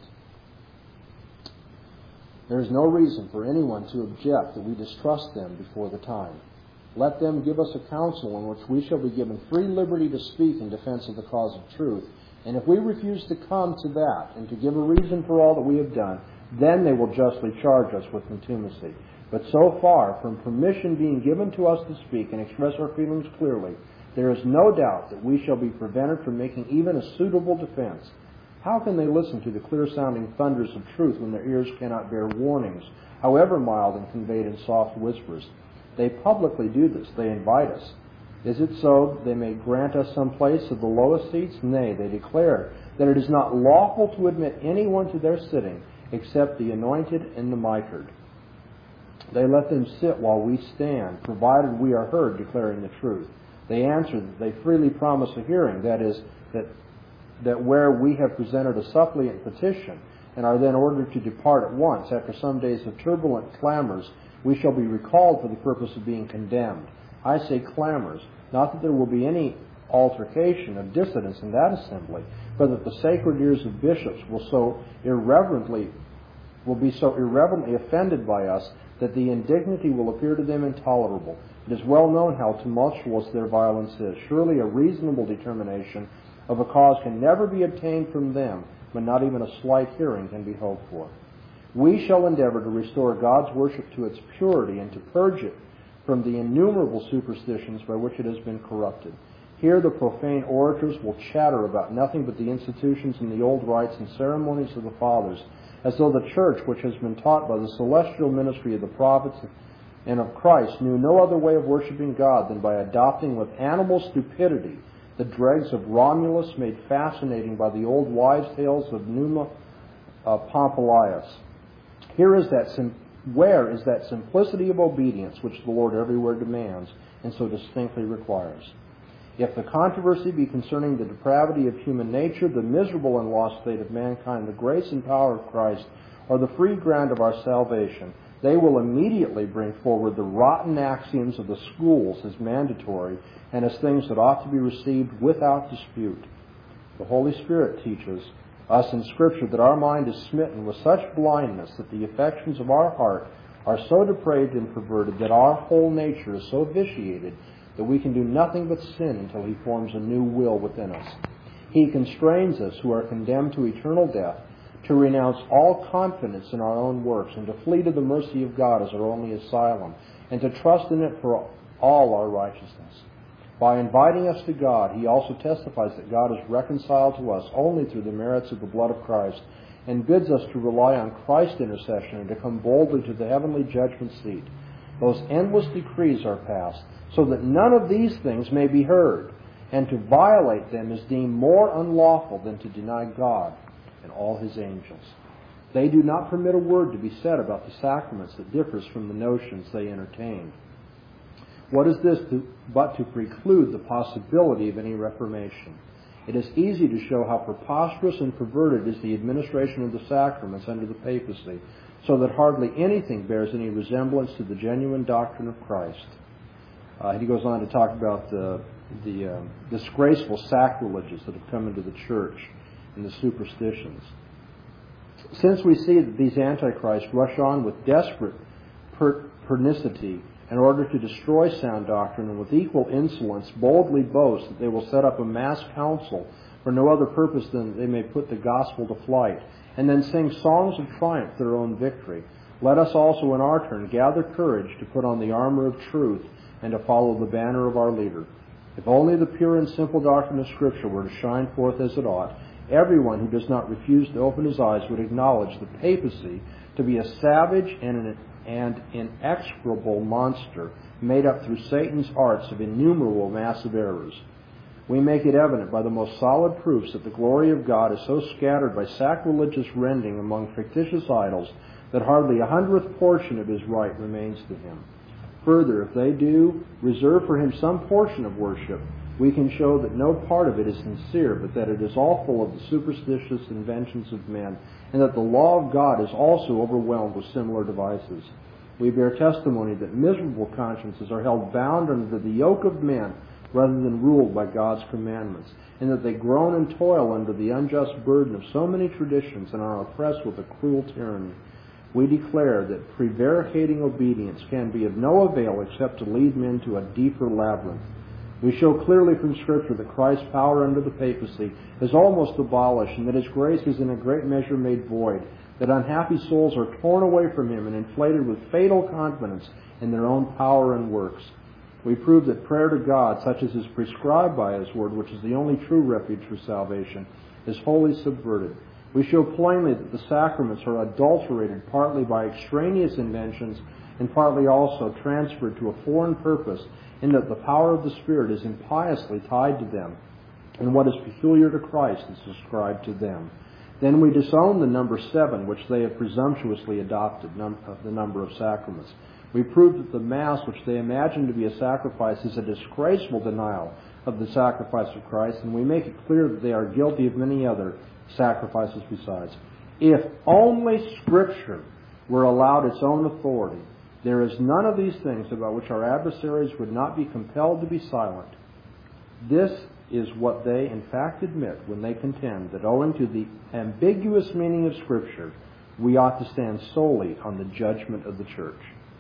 There is no reason for anyone to object that we distrust them before the time. Let them give us a council in which we shall be given free liberty to speak in defense of the cause of truth. And if we refuse to come to that and to give a reason for all that we have done, then they will justly charge us with contumacy. But so far from permission being given to us to speak and express our feelings clearly, there is no doubt that we shall be prevented from making even a suitable defense. How can they listen to the clear-sounding thunders of truth when their ears cannot bear warnings, however mild and conveyed in soft whispers? They publicly do this. They invite us. Is it so they may grant us some place of the lowest seats? Nay, they declare that it is not lawful to admit anyone to their sitting except the anointed and the mitred. They let them sit while we stand, provided we are heard declaring the truth. They answer that they freely promise a hearing, that is, that that where we have presented a suppliant petition and are then ordered to depart at once after some days of turbulent clamors, we shall be recalled for the purpose of being condemned. I say clamors, not that there will be any altercation of dissidence in that assembly, but that the sacred ears of bishops will so irreverently will be so irreverently offended by us that the indignity will appear to them intolerable. It is well known how tumultuous their violence is. Surely a reasonable determination of a cause can never be obtained from them, but not even a slight hearing can be hoped for. We shall endeavor to restore God's worship to its purity and to purge it from the innumerable superstitions by which it has been corrupted. Here the profane orators will chatter about nothing but the institutions and the old rites and ceremonies of the fathers, as though the church, which has been taught by the celestial ministry of the prophets and of Christ, knew no other way of worshiping God than by adopting with animal stupidity the dregs of Romulus, made fascinating by the old wives' tales of Numa uh, Pompilius. Here is that sim- where is that simplicity of obedience which the Lord everywhere demands and so distinctly requires? If the controversy be concerning the depravity of human nature, the miserable and lost state of mankind, the grace and power of Christ, or the free ground of our salvation, they will immediately bring forward the rotten axioms of the schools as mandatory and as things that ought to be received without dispute. The Holy Spirit teaches us in Scripture that our mind is smitten with such blindness that the affections of our heart are so depraved and perverted that our whole nature is so vitiated that we can do nothing but sin until He forms a new will within us. He constrains us who are condemned to eternal death to renounce all confidence in our own works and to flee to the mercy of God as our only asylum and to trust in it for all our righteousness. By inviting us to God, He also testifies that God is reconciled to us only through the merits of the blood of Christ and bids us to rely on Christ's intercession and to come boldly to the heavenly judgment seat. Those endless decrees are passed so that none of these things may be heard, and to violate them is deemed more unlawful than to deny God and all His angels. They do not permit a word to be said about the sacraments that differs from the notions they entertained. What is this to, but to preclude the possibility of any reformation? It is easy to show how preposterous and perverted is the administration of the sacraments under the papacy, so that hardly anything bears any resemblance to the genuine doctrine of Christ. Uh, he goes on to talk about the, the uh, disgraceful sacrileges that have come into the church and the superstitions. Since we see that these antichrists rush on with desperate per- pernicity in order to destroy sound doctrine, and with equal insolence boldly boast that they will set up a mass council for no other purpose than that they may put the gospel to flight, and then sing songs of triumph to their own victory, let us also in our turn gather courage to put on the armor of truth and to follow the banner of our leader. If only the pure and simple doctrine of Scripture were to shine forth as it ought, everyone who does not refuse to open his eyes would acknowledge the papacy to be a savage and an and inexorable monster made up through Satan's arts of innumerable massive errors. We make it evident by the most solid proofs that the glory of God is so scattered by sacrilegious rending among fictitious idols that hardly a hundredth portion of His right remains to Him. Further, if they do reserve for Him some portion of worship, we can show that no part of it is sincere, but that it is all full of the superstitious inventions of men, and that the law of God is also overwhelmed with similar devices. We bear testimony that miserable consciences are held bound under the yoke of men rather than ruled by God's commandments, and that they groan and toil under the unjust burden of so many traditions and are oppressed with a cruel tyranny. We declare that prevaricating obedience can be of no avail except to lead men to a deeper labyrinth. We show clearly from Scripture that Christ's power under the papacy is almost abolished, and that His grace is in a great measure made void, that unhappy souls are torn away from Him and inflated with fatal confidence in their own power and works. We prove that prayer to God, such as is prescribed by His Word, which is the only true refuge for salvation, is wholly subverted. We show plainly that the sacraments are adulterated partly by extraneous inventions and partly also transferred to a foreign purpose, in that the power of the Spirit is impiously tied to them, and what is peculiar to Christ is ascribed to them. Then we disown the number seven, which they have presumptuously adopted, num- the number of sacraments. We prove that the Mass, which they imagine to be a sacrifice, is a disgraceful denial of the sacrifice of Christ, and we make it clear that they are guilty of many other sacrifices besides. If only Scripture were allowed its own authority, there is none of these things about which our adversaries would not be compelled to be silent. This is what they in fact admit when they contend that owing to the ambiguous meaning of Scripture, we ought to stand solely on the judgment of the Church.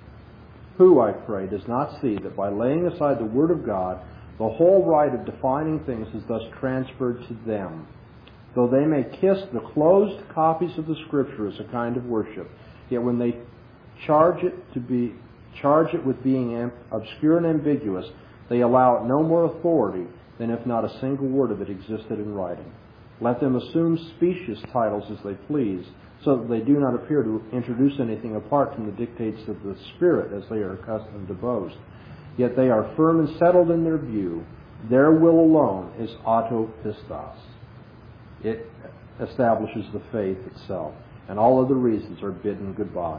Who, I pray, does not see that by laying aside the Word of God, the whole right of defining things is thus transferred to them? Though they may kiss the closed copies of the Scripture as a kind of worship, yet when they charge it to be charge it with being am, obscure and ambiguous, they allow it no more authority than if not a single word of it existed in writing. Let them assume specious titles as they please, so that they do not appear to introduce anything apart from the dictates of the Spirit as they are accustomed to boast. Yet they are firm and settled in their view. Their will alone is auto pistos. It establishes the faith itself, and all other reasons are bidden goodbye.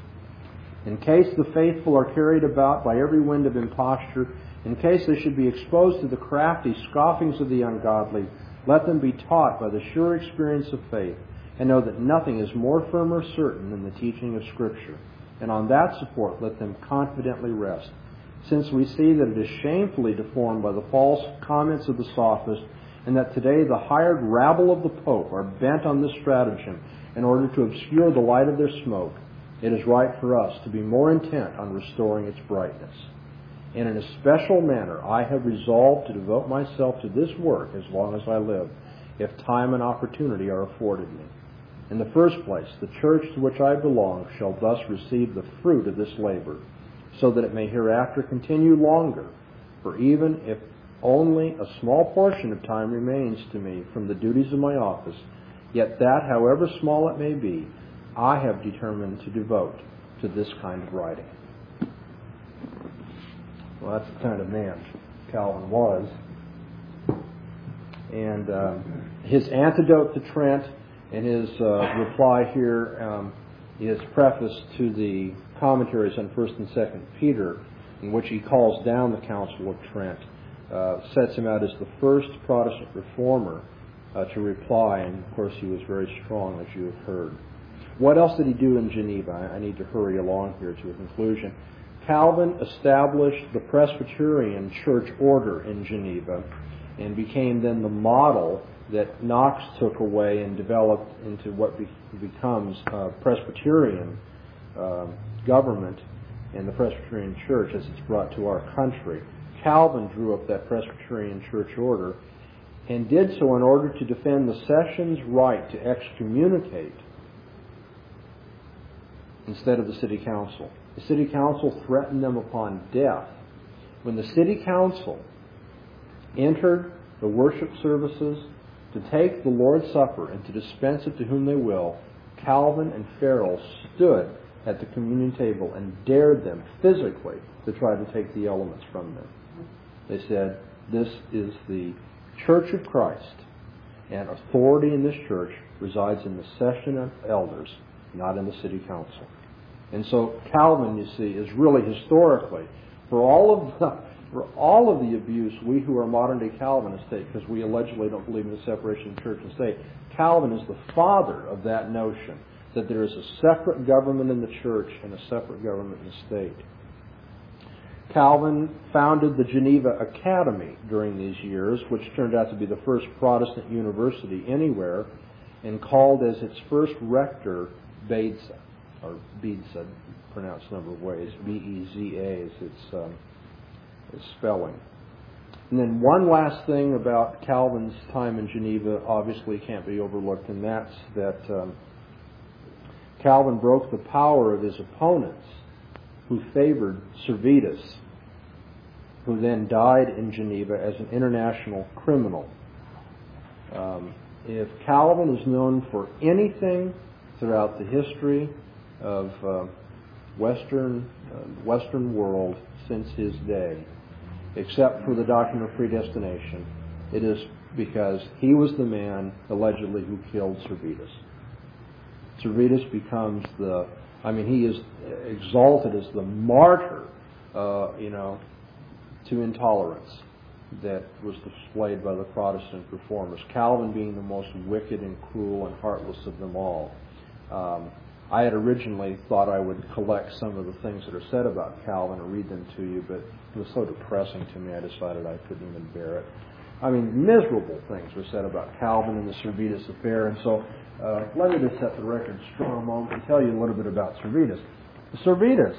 In case the faithful are carried about by every wind of imposture, in case they should be exposed to the crafty scoffings of the ungodly, let them be taught by the sure experience of faith, and know that nothing is more firm or certain than the teaching of Scripture. And on that support let them confidently rest, since we see that it is shamefully deformed by the false comments of the sophist, and that today the hired rabble of the Pope are bent on this stratagem in order to obscure the light of their smoke. it is right for us to be more intent on restoring its brightness. And in a special manner, I have resolved to devote myself to this work as long as I live, if time and opportunity are afforded me. In the first place, the church to which I belong shall thus receive the fruit of this labor, so that it may hereafter continue longer. For even if only a small portion of time remains to me from the duties of my office, yet that, however small it may be, I have determined to devote to this kind of writing. Well, that's the kind of man Calvin was. And uh, his antidote to Trent and his uh, reply here um, is prefaced to the commentaries on First and Second Peter, in which he calls down the Council of Trent, uh, sets him out as the first Protestant reformer uh, to reply, and of course he was very strong, as you have heard. What else did he do in Geneva? I, I need to hurry along here to a conclusion. Calvin established the Presbyterian church order in Geneva and became then the model that Knox took away and developed into what be, becomes uh, Presbyterian uh, government and the Presbyterian church as it's brought to our country. Calvin drew up that Presbyterian church order and did so in order to defend the session's right to excommunicate instead of the city council. The city council threatened them upon death. When the city council entered the worship services to take the Lord's Supper and to dispense it to whom they will, Calvin and Farel stood at the communion table and dared them physically to try to take the elements from them. They said, this is the Church of Christ, and authority in this church resides in the session of elders, not in the city council. And so Calvin, you see, is really historically, for all of the for all of the abuse we who are modern day Calvinists take, because we allegedly don't believe in the separation of church and state, Calvin is the father of that notion that there is a separate government in the church and a separate government in the state. Calvin founded the Geneva Academy during these years, which turned out to be the first Protestant university anywhere, and called as its first rector Beza, or Beza, pronounced a number of ways. B E Z A is its, um, its spelling. And then one last thing about Calvin's time in Geneva obviously can't be overlooked, and that's that um, Calvin broke the power of his opponents who favored Servetus, who then died in Geneva as an international criminal. Um, if Calvin is known for anything throughout the history of uh, Western uh, Western world since his day, except for the doctrine of predestination, it is because he was the man allegedly who killed Servetus. Servetus becomes the, I mean, he is exalted as the martyr, uh, you know, to intolerance that was displayed by the Protestant reformers. Calvin being the most wicked and cruel and heartless of them all. Um, I had originally thought I would collect some of the things that are said about Calvin and read them to you, but it was so depressing to me I decided I couldn't even bear it. I mean, miserable things were said about Calvin and the Servetus affair, and so uh, let me just set the record straight a moment and tell you a little bit about Servetus. Servetus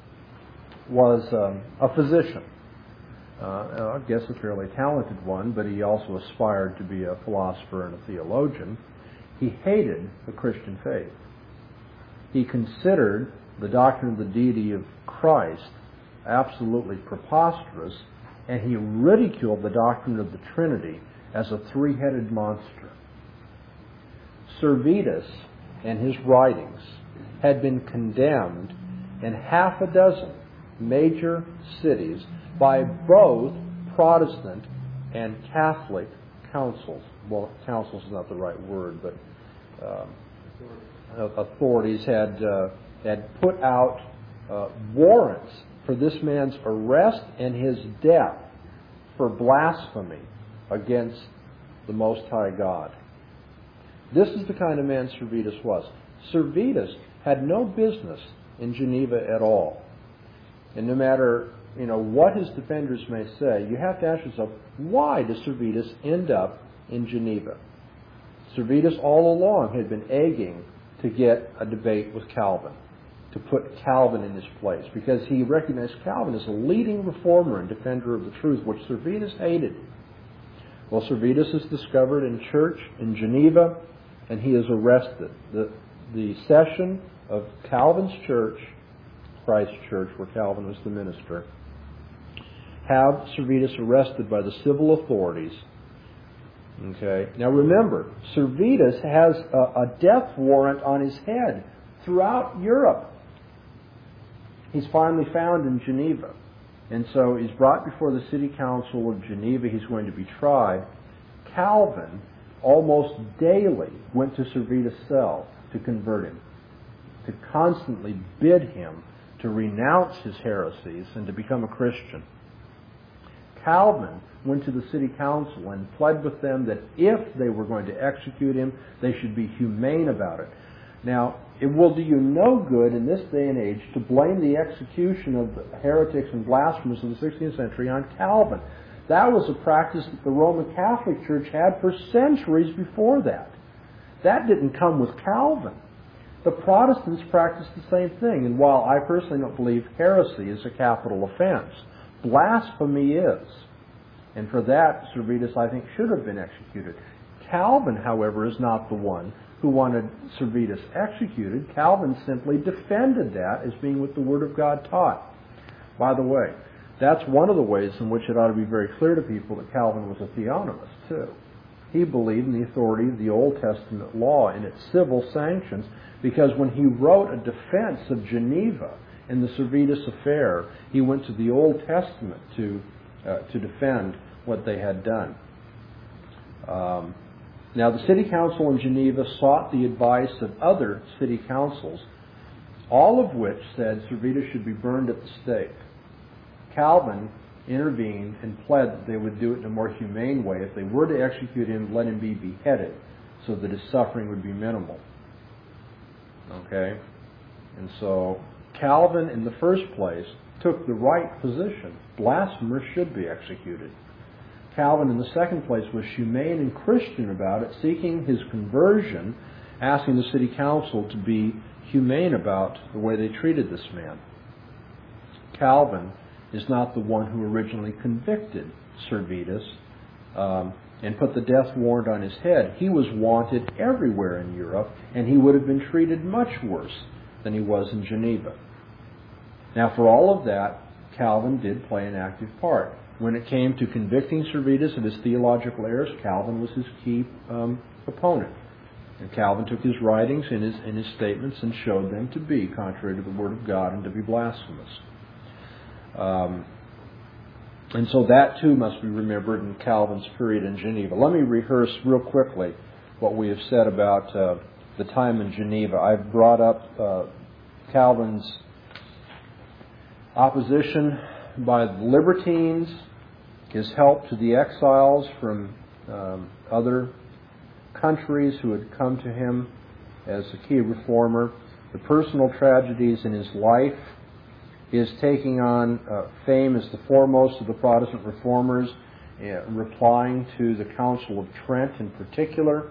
was um, a physician. Uh, I guess a fairly talented one, but he also aspired to be a philosopher and a theologian. He hated the Christian faith. He considered the doctrine of the deity of Christ absolutely preposterous, and he ridiculed the doctrine of the Trinity as a three-headed monster. Servetus and his writings had been condemned in half a dozen major cities by both Protestant and Catholic councils. Well, councils is not the right word, but um, authorities had uh, had put out uh, warrants for this man's arrest and his death for blasphemy against the Most High God. This is the kind of man Servetus was. Servetus had no business in Geneva at all. And no matter, you know, what his defenders may say, you have to ask yourself, why does Servetus end up in Geneva? Servetus all along had been egging to get a debate with Calvin. to put Calvin in his place, because he recognized Calvin as a leading reformer and defender of the truth, which Servetus hated. Well, Servetus is discovered in church in Geneva, and he is arrested. The, the session of Calvin's church, Christ Church, where Calvin was the minister, have Servetus arrested by the civil authorities. Okay. Now remember, Servetus has a, a death warrant on his head throughout Europe. He's finally found in Geneva. And so he's brought before the city council of Geneva. He's going to be tried. Calvin almost daily went to Servetus' cell to convert him, to constantly bid him to renounce his heresies and to become a Christian. Calvin went to the city council and pled with them that if they were going to execute him, they should be humane about it. Now, it will do you no good in this day and age to blame the execution of the heretics and blasphemers of the sixteenth century on Calvin. That was a practice that the Roman Catholic Church had for centuries before that. That didn't come with Calvin. The Protestants practiced the same thing, and while I personally don't believe heresy is a capital offense, blasphemy is. And for that, Servetus, I think, should have been executed. Calvin, however, is not the one who wanted Servetus executed. Calvin simply defended that as being what the Word of God taught. By the way, that's one of the ways in which it ought to be very clear to people that Calvin was a theonomist, too. He believed in the authority of the Old Testament law and its civil sanctions, because when he wrote a defense of Geneva in the Servetus affair, he went to the Old Testament to uh, to defend what they had done. Um, now, the city council in Geneva sought the advice of other city councils, all of which said Servetus should be burned at the stake. Calvin intervened and pled that they would do it in a more humane way. If they were to execute him, let him be beheaded so that his suffering would be minimal. Okay? And so Calvin, in the first place, took the right position. Blasphemers should be executed. Calvin, in the second place, was humane and Christian about it, seeking his conversion, asking the city council to be humane about the way they treated this man. Calvin is not the one who originally convicted Servetus um, and put the death warrant on his head. He was wanted everywhere in Europe, and he would have been treated much worse than he was in Geneva. Now, for all of that, Calvin did play an active part. When it came to convicting Servetus of his theological errors, Calvin was his key um, opponent. And Calvin took his writings and his, and his statements and showed them to be contrary to the Word of God and to be blasphemous. Um, and so that too must be remembered in Calvin's period in Geneva. Let me rehearse real quickly what we have said about uh, the time in Geneva. I've brought up uh, Calvin's opposition by the libertines, his help to the exiles from um, other countries who had come to him as a key reformer, the personal tragedies in his life, his taking on uh, fame as the foremost of the Protestant reformers, uh, replying to the Council of Trent in particular,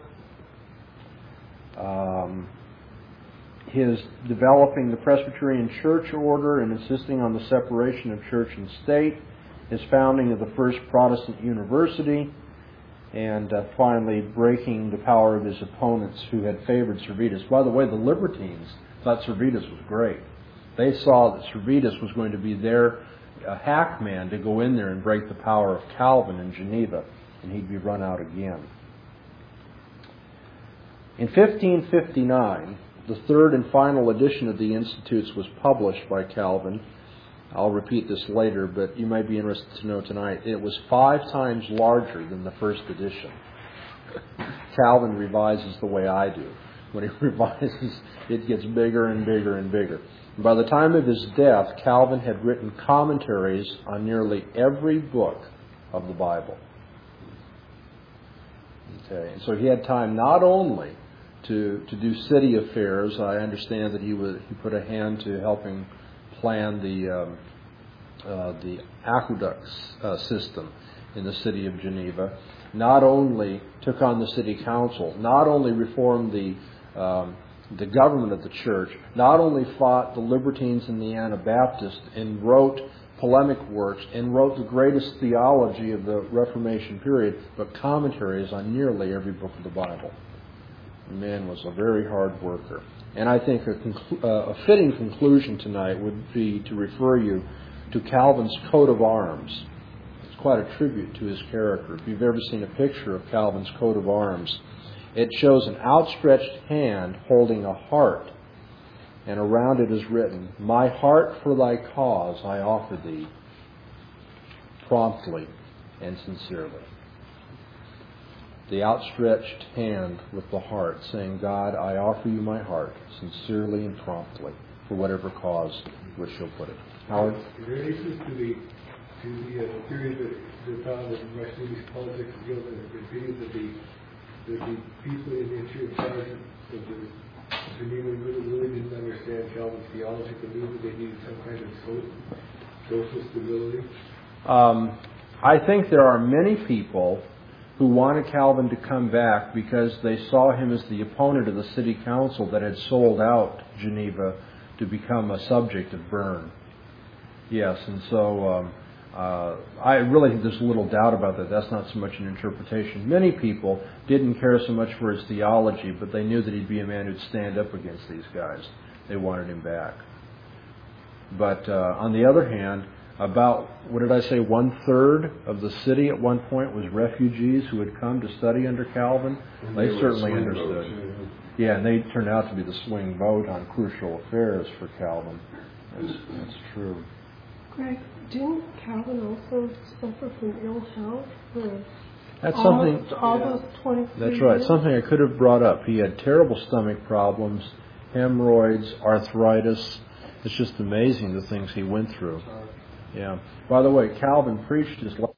um, his developing the Presbyterian church order and insisting on the separation of church and state, his founding of the first Protestant university, and uh, finally breaking the power of his opponents who had favored Servetus. By the way, the libertines thought Servetus was great. They saw that Servetus was going to be their uh, hack man to go in there and break the power of Calvin in Geneva, and he'd be run out again. In fifteen fifty-nine, the third and final edition of the Institutes was published by Calvin. I'll repeat this later, but you might be interested to know tonight. It was five times larger than the first edition. Calvin revises the way I do. When he revises, it gets bigger and bigger and bigger. And by the time of his death, Calvin had written commentaries on nearly every book of the Bible. Okay, and so he had time not only to to do city affairs. I understand that he would he put a hand to helping plan the um, uh, the aqueduct uh, system in the city of Geneva. Not only took on the city council, not only reformed the um, the government of the church, not only fought the libertines and the Anabaptists and wrote polemic works and wrote the greatest theology of the Reformation period, but commentaries on nearly every book of the Bible. The man was a very hard worker. And I think a, conclu- uh, a fitting conclusion tonight would be to refer you to Calvin's coat of arms. It's quite a tribute to his character. If you've ever seen a picture of Calvin's coat of arms, it shows an outstretched hand holding a heart, and around it is written, "My heart for thy cause I offer thee, promptly and sincerely." The outstretched hand with the heart, saying, "God, I offer you my heart, sincerely and promptly, for whatever cause which you'll put it." Howard? Is there any truth to the to the uh, theory that they found that in West Indies politics is guilt, and the theory that the that the people in the charge of the Geneva really, really didn't understand Calvin's theology, believed that they needed some kind of social, social stability? Um, I think there are many people who wanted Calvin to come back because they saw him as the opponent of the city council that had sold out Geneva to become a subject of Bern. Yes, and so um, uh, I really think there's little doubt about that. That's not so much an interpretation. Many people didn't care so much for his theology, but they knew that he'd be a man who'd stand up against these guys. They wanted him back. But uh, on the other hand, about, what did I say, one-third of the city at one point was refugees who had come to study under Calvin. And they they were certainly swing understood. boats, Yeah, and they turned out to be the swing boat on crucial affairs for Calvin. That's, that's true. Greg, didn't Calvin also suffer from ill health for That's all, something. all those twenty-three That's right. years? Something I could have brought up. He had terrible stomach problems, hemorrhoids, arthritis. It's just amazing the things he went through. Yeah. By the way, Calvin preached his